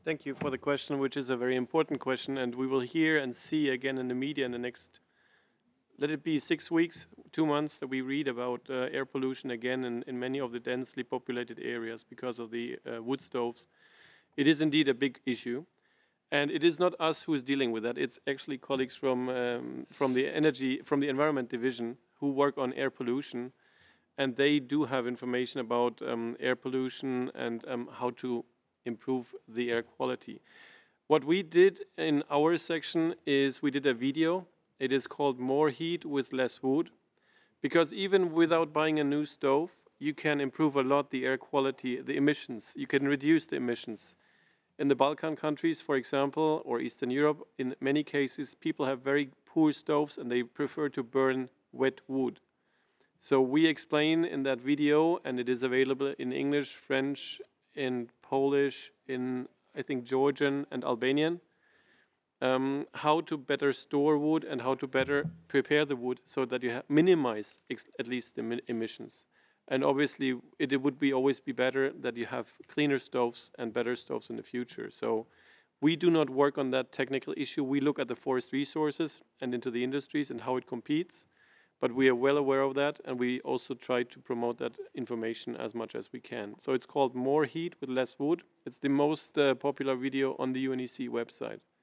Thank you for the question, which is a very important question, and we will hear and see again in the media in the next, let it be 6 weeks, 2 months, that we read about air pollution again in many of the densely populated areas because of the wood stoves. It is indeed a big issue, and it is not us who is dealing with that. It's actually colleagues from the Environment Division who work on air pollution, and they do have information about air pollution and how to improve the air quality. What we did in our section is we did a video. It is called More Heat with Less Wood, because even without buying a new stove, you can improve a lot the air quality, the emissions. You can reduce the emissions. In the Balkan countries, for example, or Eastern Europe, in many cases, people have very poor stoves and they prefer to burn wet wood. So we explain in that video, and it is available in English, French, in Polish, in I think Georgian and Albanian, how to better store wood and how to better prepare the wood so that you minimize at least the emissions. And obviously, it would be always be better that you have cleaner stoves and better stoves in the future. So we do not work on that technical issue. We look at the forest resources and into the industries and how it competes. But we are well aware of that, and we also try to promote that information as much as we can. So it's called More Heat with Less Wood. It's the most popular video on the UNEC website.